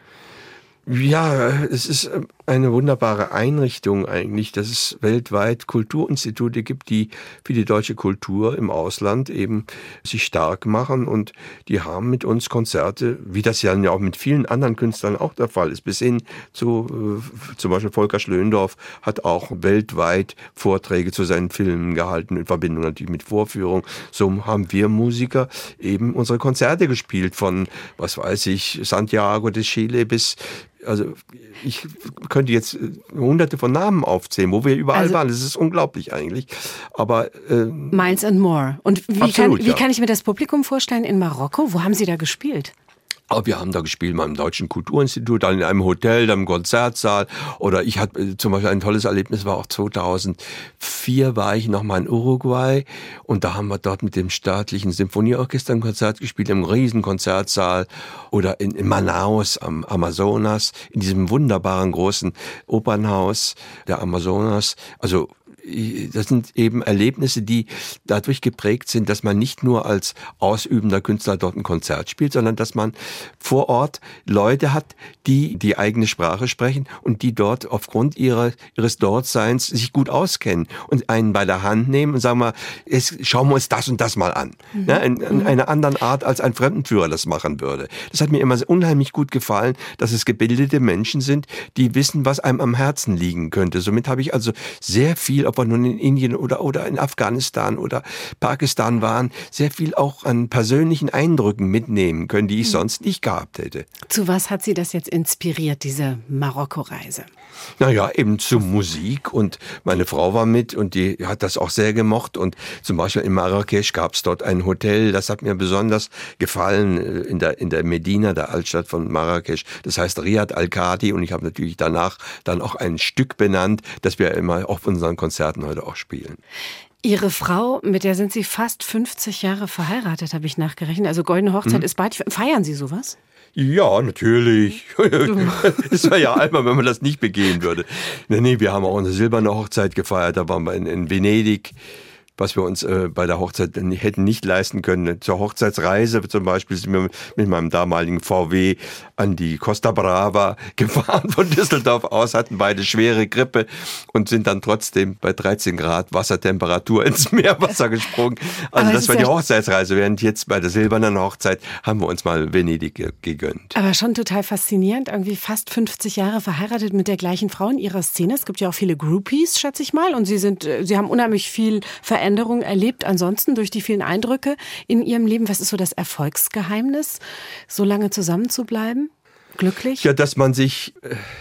Ja, es ist eine wunderbare Einrichtung eigentlich, dass es weltweit Kulturinstitute gibt, die für die deutsche Kultur im Ausland eben sich stark machen und die haben mit uns Konzerte, wie das ja auch mit vielen anderen Künstlern auch der Fall ist, bis hin zu, zum Beispiel Volker Schlöndorff hat auch weltweit Vorträge zu seinen Filmen gehalten, in Verbindung natürlich mit Vorführung. So haben wir Musiker eben unsere Konzerte gespielt von, was weiß ich, Santiago de Chile bis also ich könnte jetzt hunderte von Namen aufzählen, wo wir überall also, waren. Das ist unglaublich eigentlich. Aber äh, Miles and More. Und wie, absolut, kann, wie ja. kann ich mir das Publikum vorstellen in Marokko? Wo haben Sie da gespielt? Aber wir haben da gespielt mal im Deutschen Kulturinstitut, dann in einem Hotel, dann im Konzertsaal. Oder ich hatte zum Beispiel ein tolles Erlebnis, war auch zweitausendvier war ich noch mal in Uruguay und da haben wir dort mit dem staatlichen Symphonieorchester ein Konzert gespielt, im riesen Konzertsaal. Oder in, in Manaus am Amazonas, in diesem wunderbaren großen Opernhaus der Amazonas. Also das sind eben Erlebnisse, die dadurch geprägt sind, dass man nicht nur als ausübender Künstler dort ein Konzert spielt, sondern dass man vor Ort Leute hat, die die eigene Sprache sprechen und die dort aufgrund ihrer, ihres Dortseins sich gut auskennen und einen bei der Hand nehmen und sagen mal, jetzt schauen wir uns das und das mal an. Mhm. Ja, in, in einer anderen Art, als ein Fremdenführer das machen würde. Das hat mir immer unheimlich gut gefallen, dass es gebildete Menschen sind, die wissen, was einem am Herzen liegen könnte. Somit habe ich also sehr viel, ob wir nun in Indien oder, oder in Afghanistan oder Pakistan waren, sehr viel auch an persönlichen Eindrücken mitnehmen können, die ich sonst nicht gehabt hätte. Zu was hat Sie das jetzt inspiriert, diese Marokko-Reise? Naja, eben zur Musik, und meine Frau war mit und die hat das auch sehr gemocht, und zum Beispiel in Marrakesch gab es dort ein Hotel, das hat mir besonders gefallen, in der, in der Medina, der Altstadt von Marrakesch, das heißt Riad Al-Khadi, und ich habe natürlich danach dann auch ein Stück benannt, das wir immer auf unseren Konzerten heute auch spielen. Ihre Frau, mit der sind Sie fast fünfzig Jahre verheiratet, habe ich nachgerechnet. Also Goldene Hochzeit hm. ist bald. Feiern Sie sowas? Ja, natürlich. Das wäre ja albern, wenn man das nicht begehen würde. Nee, nee, wir haben auch eine silberne Hochzeit gefeiert. Da waren wir in, in Venedig, was wir uns äh, bei der Hochzeit hätten nicht leisten können. Zur Hochzeitsreise zum Beispiel sind wir mit meinem damaligen V W an die Costa Brava gefahren von Düsseldorf aus, hatten beide schwere Grippe und sind dann trotzdem bei dreizehn Grad Wassertemperatur ins Meerwasser gesprungen. Also aber das war die Hochzeitsreise, während jetzt bei der silbernen Hochzeit haben wir uns mal Venedig gegönnt. Aber schon total faszinierend, irgendwie fast fünfzig Jahre verheiratet mit der gleichen Frau in ihrer Szene. Es gibt ja auch viele Groupies, schätze ich mal, und Sie sind, Sie haben unheimlich viel Veränderung erlebt, ansonsten durch die vielen Eindrücke in Ihrem Leben. Was ist so das Erfolgsgeheimnis, so lange zusammen zu bleiben? Glücklich? Ja, dass man sich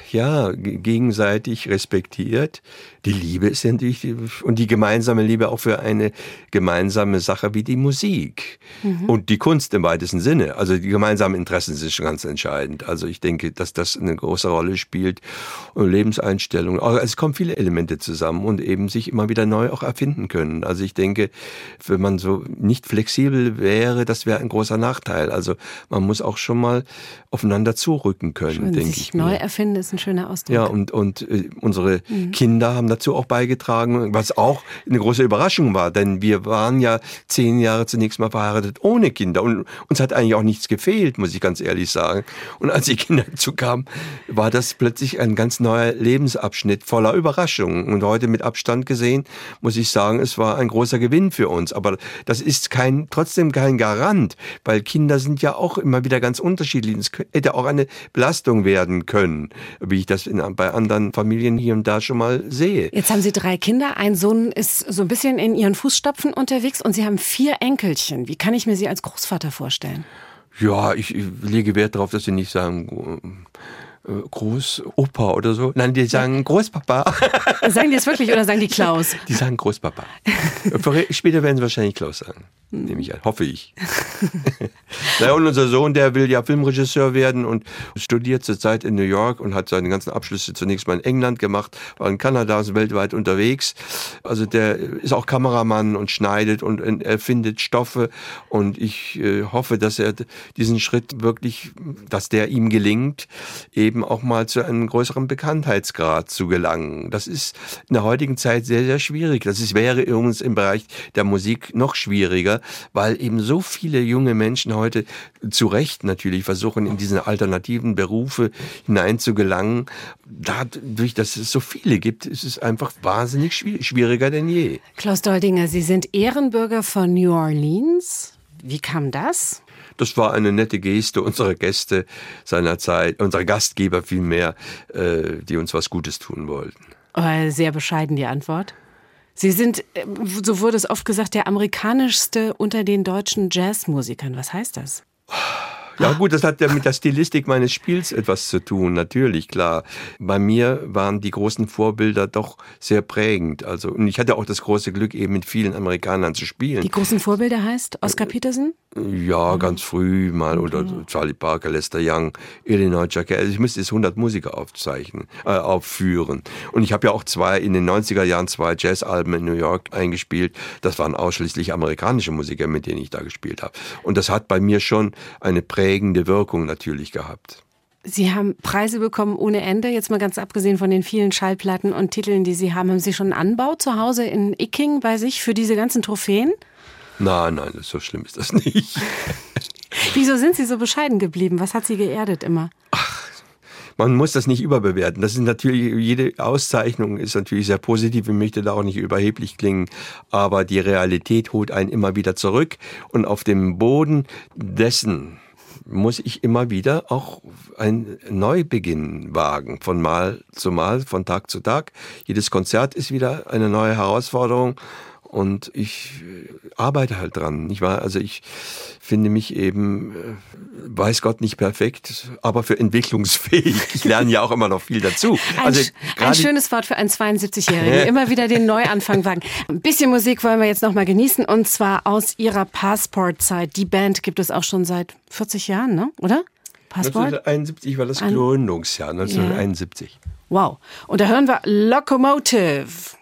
ja gegenseitig respektiert. Die Liebe ist ja natürlich, und die gemeinsame Liebe auch für eine gemeinsame Sache wie die Musik mhm. und die Kunst im weitesten Sinne. Also die gemeinsamen Interessen sind schon ganz entscheidend. Also ich denke, dass das eine große Rolle spielt. Und Lebenseinstellungen. Also es kommen viele Elemente zusammen und eben sich immer wieder neu auch erfinden können. Also ich denke, wenn man so nicht flexibel wäre, das wäre ein großer Nachteil. Also man muss auch schon mal aufeinander zurücken können, Schön, denke sich ich. Neu erfinden ist ein schöner Ausdruck. Ja, und, und äh, unsere mhm. Kinder haben dazu auch beigetragen, was auch eine große Überraschung war, denn wir waren ja zehn Jahre zunächst mal verheiratet ohne Kinder und uns hat eigentlich auch nichts gefehlt, muss ich ganz ehrlich sagen. Und als die Kinder dazu kamen, war das plötzlich ein ganz neuer Lebensabschnitt voller Überraschungen. Und heute mit Abstand gesehen, muss ich sagen, es war ein großer Gewinn für uns. Aber das ist kein, trotzdem kein Garant, weil Kinder sind ja auch immer wieder ganz unterschiedlich. Es hätte auch eine Belastung werden können, wie ich das in, bei anderen Familien hier und da schon mal sehe. Jetzt haben Sie drei Kinder. Ein Sohn ist so ein bisschen in Ihren Fußstapfen unterwegs und Sie haben vier Enkelchen. Wie kann ich mir Sie als Großvater vorstellen? Ja, ich, ich lege Wert darauf, dass Sie nicht sagen äh, Großopa oder so. Nein, die sagen Großpapa. Sagen die es wirklich oder sagen die Klaus? Die sagen Großpapa. Später werden sie wahrscheinlich Klaus sagen. Nehme ich an, hoffe ich. Naja, und unser Sohn, der will ja Filmregisseur werden und studiert zurzeit in New York und hat seine ganzen Abschlüsse zunächst mal in England gemacht, war in Kanada, ist weltweit unterwegs. Also der ist auch Kameramann und schneidet und erfindet Stoffe, und ich äh, hoffe, dass er diesen Schritt wirklich, dass der ihm gelingt, eben auch mal zu einem größeren Bekanntheitsgrad zu gelangen. Das ist in der heutigen Zeit sehr, sehr schwierig. Das ist, wäre übrigens im Bereich der Musik noch schwieriger, weil eben so viele junge Menschen heute zu Recht natürlich versuchen, in diese alternativen Berufe hineinzugelangen. Dadurch, dass es so viele gibt, ist es einfach wahnsinnig schwieriger denn je. Klaus Doldinger, Sie sind Ehrenbürger von New Orleans. Wie kam das? Das war eine nette Geste unserer Gäste seinerzeit, unserer Gastgeber vielmehr, äh, die uns was Gutes tun wollten. Aber sehr bescheiden die Antwort. Sie sind, so wurde es oft gesagt, der amerikanischste unter den deutschen Jazzmusikern. Was heißt das? Ja gut, das hat ja mit der Stilistik meines Spiels etwas zu tun, natürlich, klar. Bei mir waren die großen Vorbilder doch sehr prägend. Also, und ich hatte auch das große Glück, eben mit vielen Amerikanern zu spielen. Die großen Vorbilder heißt Oscar Peterson? Ja, ganz früh mal, oder Charlie Parker, Lester Young, Illinois Jacquet. Also ich müsste jetzt hundert Musiker aufzeichnen, äh, aufführen. Und ich habe ja auch zwei, in den neunziger Jahren zwei Jazzalben in New York eingespielt. Das waren ausschließlich amerikanische Musiker, mit denen ich da gespielt habe. Und das hat bei mir schon eine prägende Wirkung natürlich gehabt. Sie haben Preise bekommen ohne Ende, jetzt mal ganz abgesehen von den vielen Schallplatten und Titeln, die Sie haben. Haben Sie schon einen Anbau zu Hause in Icking bei sich für diese ganzen Trophäen? Nein, nein, so schlimm ist das nicht. Wieso sind Sie so bescheiden geblieben? Was hat Sie geerdet immer? Ach, man muss das nicht überbewerten. Das ist natürlich, jede Auszeichnung ist natürlich sehr positiv. Ich möchte da auch nicht überheblich klingen. Aber die Realität holt einen immer wieder zurück. Und auf dem Boden dessen muss ich immer wieder auch ein Neubeginn wagen. Von Mal zu Mal, von Tag zu Tag. Jedes Konzert ist wieder eine neue Herausforderung. Und ich arbeite halt dran, nicht wahr? Also ich finde mich eben, weiß Gott, nicht perfekt, aber für entwicklungsfähig. Ich lerne ja auch immer noch viel dazu. Ein, also ein schönes Wort für einen zweiundsiebzigjährigen. Immer wieder den Neuanfang wagen. Ein bisschen Musik wollen wir jetzt noch mal genießen, und zwar aus Ihrer Passport-Zeit. Die Band gibt es auch schon seit vierzig Jahren, ne? Oder? Passport? neunzehnhunderteinundsiebzig war das Gründungsjahr, neunzehnhunderteinundsiebzig. Ja. Wow. Und da hören wir Locomotive.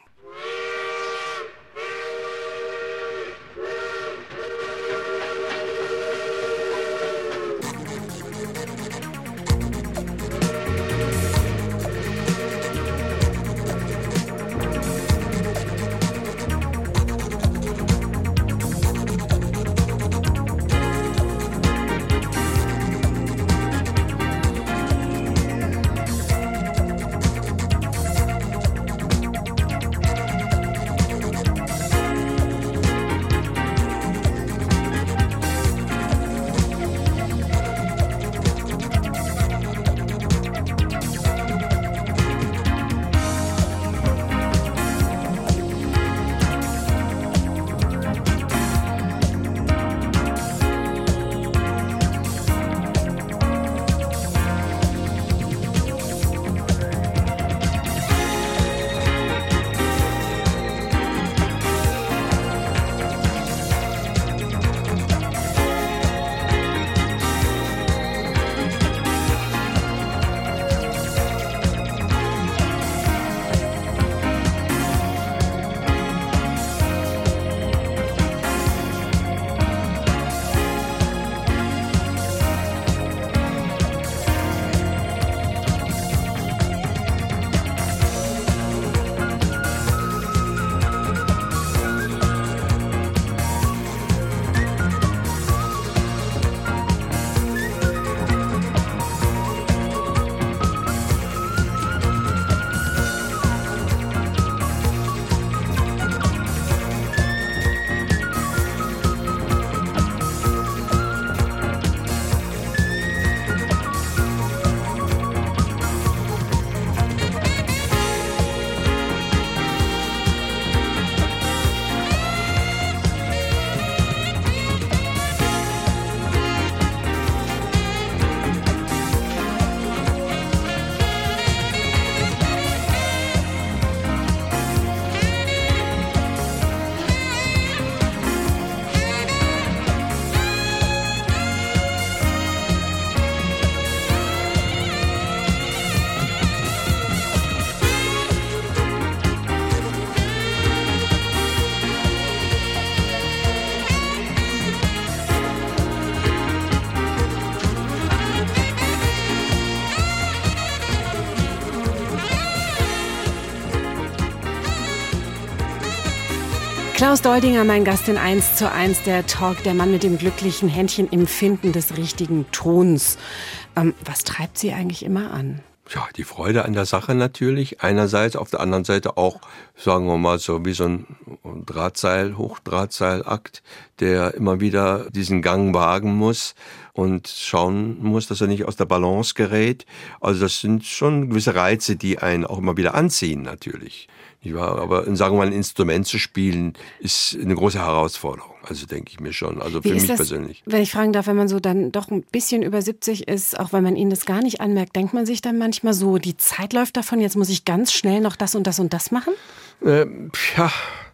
Klaus Doldinger, mein Gast in eins zu eins, der Talk, der Mann mit dem glücklichen Händchen im Finden des richtigen Tons. Ähm, was treibt Sie eigentlich immer an? Ja, die Freude an der Sache natürlich. Einerseits, auf der anderen Seite auch, sagen wir mal, so wie so ein Drahtseil, Hochdrahtseilakt, der immer wieder diesen Gang wagen muss und schauen muss, dass er nicht aus der Balance gerät. Also das sind schon gewisse Reize, die einen auch immer wieder anziehen natürlich. Aber sagen wir mal, ein Instrument zu spielen, ist eine große Herausforderung. Also denke ich mir schon, also für mich das, persönlich. Wenn ich fragen darf, wenn man so dann doch ein bisschen über siebzig ist, auch wenn man Ihnen das gar nicht anmerkt, denkt man sich dann manchmal so, die Zeit läuft davon, jetzt muss ich ganz schnell noch das und das und das machen? Äh, ja,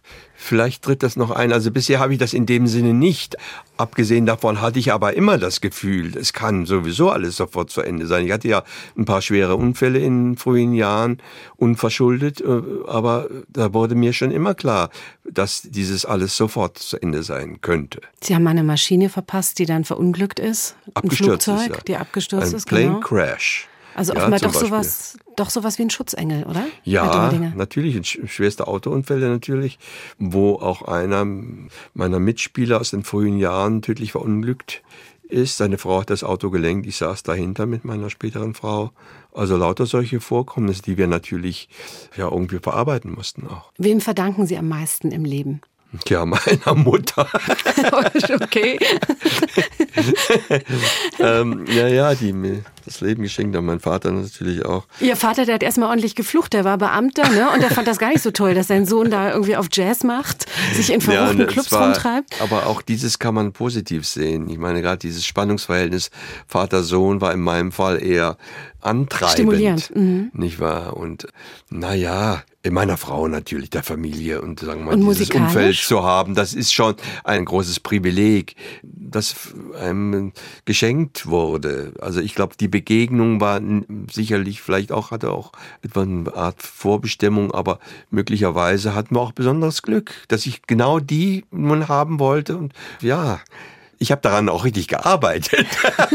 vielleicht tritt das noch ein. Also bisher habe ich das in dem Sinne nicht. Abgesehen davon hatte ich aber immer das Gefühl, es kann sowieso alles sofort zu Ende sein. Ich hatte ja ein paar schwere Unfälle in frühen Jahren, unverschuldet, aber da wurde mir schon immer klar, dass dieses alles sofort zu Ende sein könnte. Sie haben eine Maschine verpasst, die dann verunglückt ist? Abgestürzt ein Flugzeug, ist, ja. die abgestürzt ein ist, Plane genau. Crash. Also ja, offenbar doch Beispiel. sowas, doch sowas wie ein Schutzengel, oder? Ja, natürlich, schwerste Autounfälle natürlich, wo auch einer meiner Mitspieler aus den frühen Jahren tödlich verunglückt ist. Seine Frau hat das Auto gelenkt, ich saß dahinter mit meiner späteren Frau. Also lauter solche Vorkommnisse, die wir natürlich ja irgendwie verarbeiten mussten auch. Wem verdanken Sie am meisten im Leben? Ja, meiner Mutter. Okay. ähm, ja, ja, die mir das Leben geschenkt hat, mein Vater natürlich auch. Ihr Vater, der hat erstmal ordentlich geflucht, der war Beamter, ne? Und der fand das gar nicht so toll, dass sein Sohn da irgendwie auf Jazz macht, sich in verruchten ja, Clubs war, rumtreibt. Aber auch dieses kann man positiv sehen. Ich meine, gerade dieses Spannungsverhältnis Vater-Sohn war in meinem Fall eher antreibend. Stimulierend. Mhm. Nicht wahr? Und naja, in meiner Frau natürlich, der Familie und sagen wir mal, und dieses Umfeld zu haben, das ist schon ein großes Privileg, das einem geschenkt wurde. Also ich glaube, die Begegnung war sicherlich, vielleicht auch, hatte auch etwa eine Art Vorbestimmung, aber möglicherweise hatten wir auch besonderes Glück, dass ich genau die nun haben wollte und ja, ich habe daran auch richtig gearbeitet.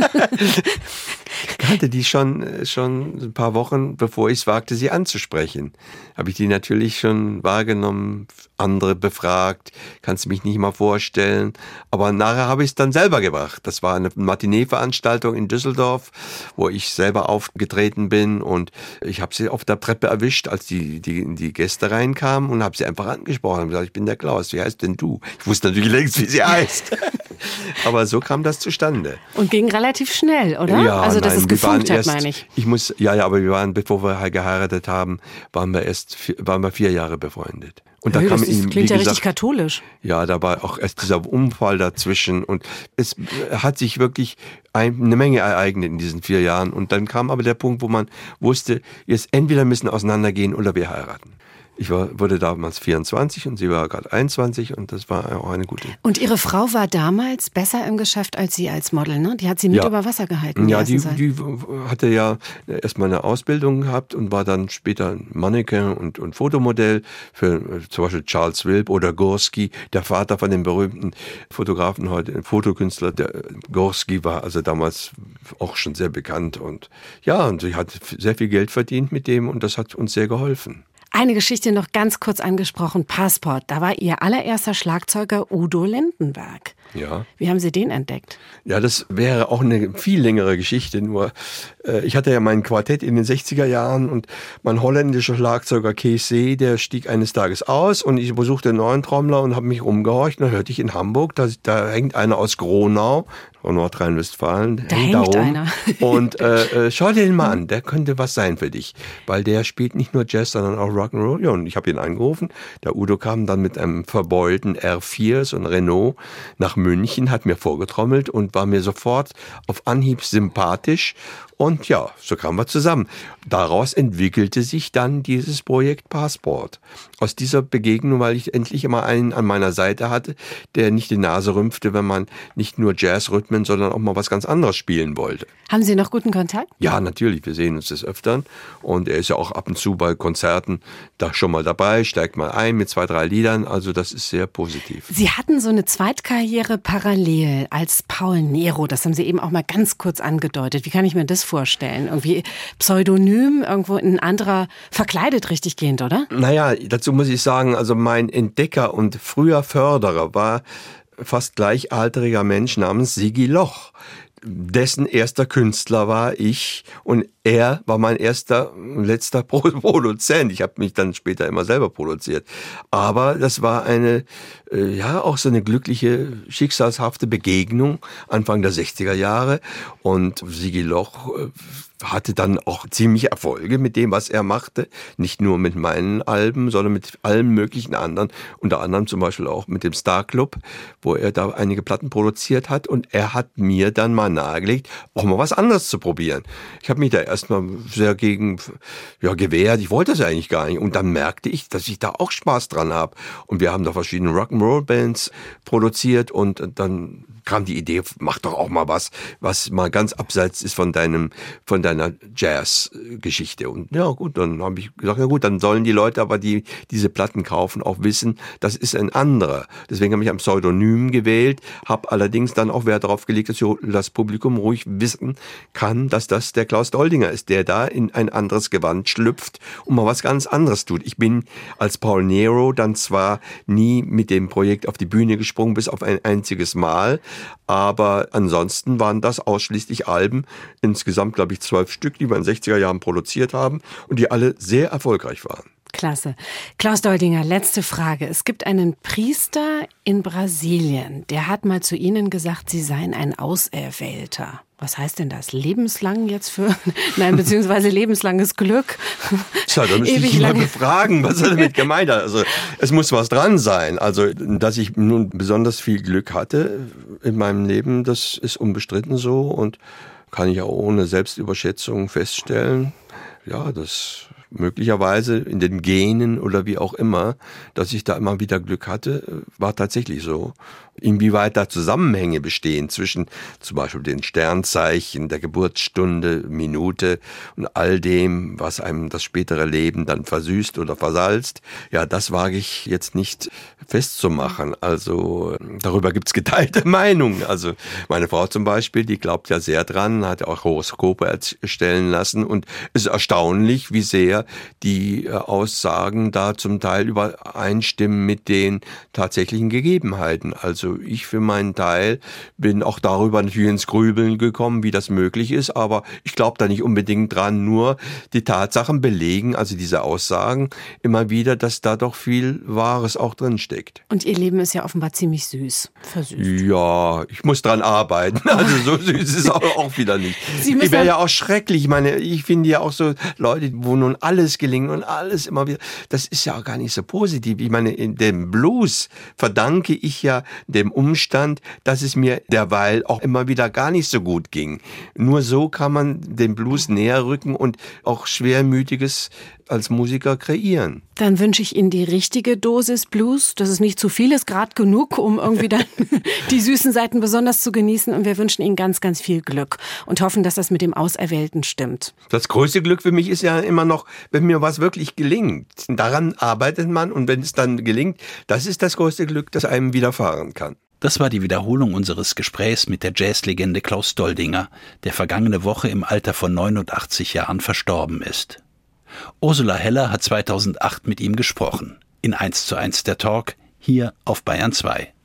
Ich kannte die schon, schon ein paar Wochen, bevor ich es wagte, sie anzusprechen. Habe ich die natürlich schon wahrgenommen, andere befragt, kannst du mich nicht mal vorstellen. Aber nachher habe ich es dann selber gebracht. Das war eine Matinee-Veranstaltung in Düsseldorf, wo ich selber aufgetreten bin. Und ich habe sie auf der Treppe erwischt, als die, die, die Gäste reinkamen und habe sie einfach angesprochen. Und gesagt, ich bin der Klaus, wie heißt denn du? Ich wusste natürlich längst, wie sie heißt. Aber so kam das zustande. Und ging relativ schnell, oder? Ja, also, dass nein, es gefunkt hat, erst, meine ich. Ich muss, ja, ja, aber wir waren, bevor wir geheiratet haben, waren wir erst, waren wir vier Jahre befreundet. Und da Hey, kam das ist, ihm, klingt wie ja gesagt, richtig katholisch. Ja, da war auch erst dieser Unfall dazwischen und es hat sich wirklich eine Menge ereignet in diesen vier Jahren. Und dann kam aber der Punkt, wo man wusste, jetzt entweder müssen auseinandergehen oder wir heiraten. Ich war, wurde damals vierundzwanzig und sie war gerade einundzwanzig und das war auch eine gute. Und Ihre Frau war damals besser im Geschäft als Sie als Model, ne? Die hat Sie mit ja. über Wasser gehalten. Die ja, die, Zeit. die hatte ja erstmal eine Ausbildung gehabt und war dann später Mannequin und, und Fotomodell für zum Beispiel Charles Wilp oder Gorski, der Vater von dem berühmten Fotografen heute, Fotokünstler. Der Gorski war also damals auch schon sehr bekannt und ja, und sie hat sehr viel Geld verdient mit dem und das hat uns sehr geholfen. Eine Geschichte noch ganz kurz angesprochen, Passport. Da war Ihr allererster Schlagzeuger Udo Lindenberg. Ja. Wie haben Sie den entdeckt? Ja, das wäre auch eine viel längere Geschichte. Nur äh, ich hatte ja mein Quartett in den sechziger Jahren und mein holländischer Schlagzeuger Kees See, der stieg eines Tages aus und ich besuchte einen neuen Trommler und habe mich rumgehorcht. Und dann hörte ich in Hamburg, da, da hängt einer aus Gronau, Nordrhein-Westfalen, da hängt, hängt da rum. einer. Und äh, äh, schau dir den mal an, der könnte was sein für dich. Weil der spielt nicht nur Jazz, sondern auch Rock'n'Roll. Ja, und ich habe ihn angerufen. Der Udo kam dann mit einem verbeulten R vier, so ein Renault, nach München, hat mir vorgetrommelt und war mir sofort auf Anhieb sympathisch. Und ja, so kamen wir zusammen. Daraus entwickelte sich dann dieses Projekt Passport. Aus dieser Begegnung, weil ich endlich immer einen an meiner Seite hatte, der nicht die Nase rümpfte, wenn man nicht nur Jazzrhythmen, sondern auch mal was ganz anderes spielen wollte. Haben Sie noch guten Kontakt? Ja, natürlich, wir sehen uns des Öfteren. Und er ist ja auch ab und zu bei Konzerten da schon mal dabei, steigt mal ein mit zwei, drei Liedern. Also das ist sehr positiv. Sie hatten so eine Zweitkarriere parallel als Paul Nero. Das haben Sie eben auch mal ganz kurz angedeutet. Wie kann ich mir das vorstellen? Irgendwie Pseudonym, irgendwo ein anderer verkleidet richtig gehend, oder? Naja, dazu muss ich sagen, also mein Entdecker und früher Förderer war fast gleichaltriger Mensch namens Sigi Loch. Dessen erster Künstler war ich und er war mein erster und letzter Produzent. Ich habe mich dann später immer selber produziert. Aber das war eine, äh, ja, auch so eine glückliche, schicksalshafte Begegnung Anfang der sechziger Jahre. Und Sigi Loch äh, hatte dann auch ziemlich Erfolge mit dem, was er machte. Nicht nur mit meinen Alben, sondern mit allen möglichen anderen. Unter anderem zum Beispiel auch mit dem Star Club, wo er da einige Platten produziert hat. Und er hat mir dann mal Jahren nahegelegt, auch mal was anderes zu probieren. Ich habe mich da erstmal sehr gegen ja, gewehrt. Ich wollte das eigentlich gar nicht. Und dann merkte ich, dass ich da auch Spaß dran habe. Und wir haben da verschiedene Rock'n'Roll-Bands produziert und dann kam die Idee, mach doch auch mal was, was mal ganz abseits ist von deinem, von deiner Jazz-Geschichte. Und ja gut, dann habe ich gesagt, ja gut, dann sollen die Leute aber, die diese Platten kaufen, auch wissen, das ist ein anderer. Deswegen habe ich ein Pseudonym gewählt, habe allerdings dann auch Wert darauf gelegt, dass das Publikum ruhig wissen kann, dass das der Klaus Doldinger ist, der da in ein anderes Gewand schlüpft und mal was ganz anderes tut. Ich bin als Paul Nero dann zwar nie mit dem Projekt auf die Bühne gesprungen, bis auf ein einziges Mal, aber ansonsten waren das ausschließlich Alben, insgesamt glaube ich zwölf Stück, die wir in den sechziger Jahren produziert haben und die alle sehr erfolgreich waren. Klasse. Klaus Doldinger, letzte Frage. Es gibt einen Priester in Brasilien, der hat mal zu Ihnen gesagt, Sie seien ein Auserwählter. Was heißt denn das? Lebenslang jetzt für, nein, beziehungsweise lebenslanges Glück? Tja, da müsste ich ihn mal befragen, was er damit gemeint hat. Also, es muss was dran sein. Also, dass ich nun besonders viel Glück hatte in meinem Leben, das ist unbestritten so und kann ich auch ohne Selbstüberschätzung feststellen. Ja, das möglicherweise in den Genen oder wie auch immer, dass ich da immer wieder Glück hatte, war tatsächlich so. Inwieweit da Zusammenhänge bestehen zwischen zum Beispiel den Sternzeichen, der Geburtsstunde, Minute und all dem, was einem das spätere Leben dann versüßt oder versalzt, ja, das wage ich jetzt nicht festzumachen. Also darüber gibt's geteilte Meinungen. Also meine Frau zum Beispiel, die glaubt ja sehr dran, hat auch Horoskope erstellen lassen und es ist erstaunlich, wie sehr die Aussagen da zum Teil übereinstimmen mit den tatsächlichen Gegebenheiten. Also ich für meinen Teil bin auch darüber natürlich ins Grübeln gekommen, wie das möglich ist, aber ich glaube da nicht unbedingt dran, nur die Tatsachen belegen, also diese Aussagen, immer wieder, dass da doch viel Wahres auch drin steckt. Und Ihr Leben ist ja offenbar ziemlich süß, versüßt. Ja, ich muss dran arbeiten, also so süß ist es auch, auch wieder nicht. Ich wäre ja auch schrecklich, ich meine, ich finde ja auch so Leute, wo nun alles gelingt und alles immer wieder, das ist ja auch gar nicht so positiv. Ich meine, in dem Blues verdanke ich ja dem Umstand, dass es mir derweil auch immer wieder gar nicht so gut ging. Nur so kann man dem Blues näher rücken und auch Schwermütiges als Musiker kreieren. Dann wünsche ich Ihnen die richtige Dosis Blues, dass es nicht zu viel ist, gerade genug, um irgendwie dann die süßen Seiten besonders zu genießen. Und wir wünschen Ihnen ganz, ganz viel Glück und hoffen, dass das mit dem Auserwählten stimmt. Das größte Glück für mich ist ja immer noch, wenn mir was wirklich gelingt. Daran arbeitet man und wenn es dann gelingt, das ist das größte Glück, das einem widerfahren kann. Das war die Wiederholung unseres Gesprächs mit der Jazzlegende Klaus Doldinger, der vergangene Woche im Alter von neunundachtzig Jahren verstorben ist. Ursula Heller hat zweitausendacht mit ihm gesprochen. In eins zu eins der Talk, hier auf Bayern zwei.